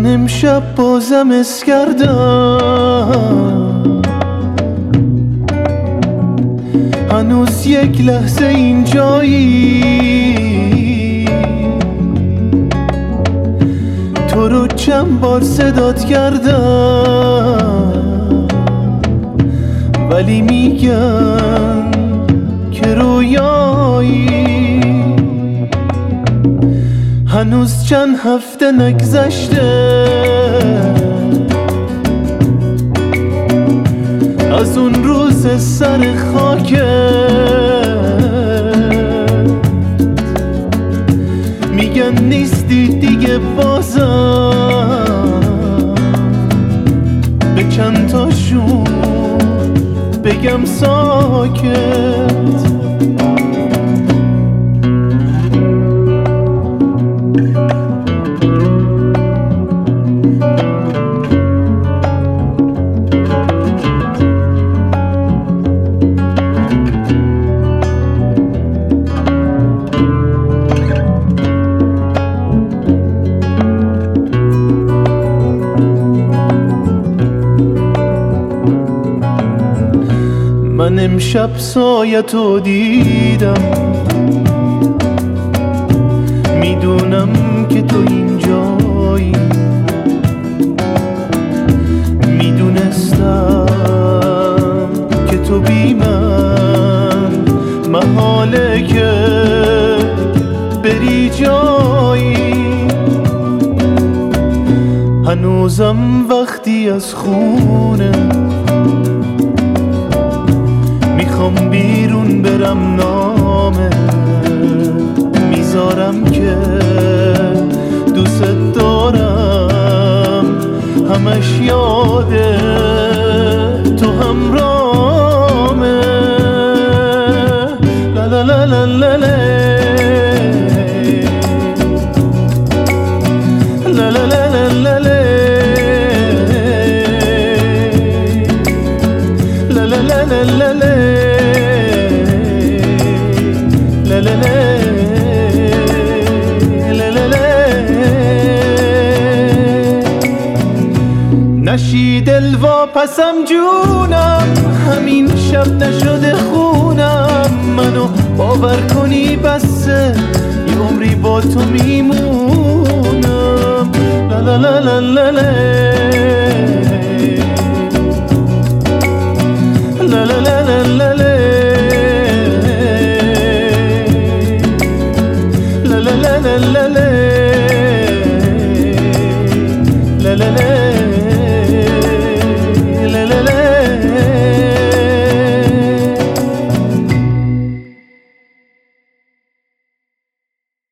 من امشب بازم اس کردم، هنوز یک لحظه اینجایی، تو رو چند بار صدات کردم ولی میگن که رویایی. هنوز چند هفته نگذشته از اون روز سر خاکت، میگن نیستی دیگه بازم، به چند تاشون بگم ساکت. من امشب سایتو دیدم، میدونم که تو اینجایی، میدونستم که تو بی من محاله که بری جایی. هنوزم وقتی از خونه میخوام بیرون برم، نامه میذارم که دوست دارم، همش یاده تو همرامه. لا لا لا لا لا لا لا لا لا لا لا لا لا نشی دل واپسم جونم، همین شب نشده خونم، منو باور کنی بسه یه عمری با تو میمونم. لا لا لا لا لا لا لا لا لا لا لا لا لا لا لا لا لا لا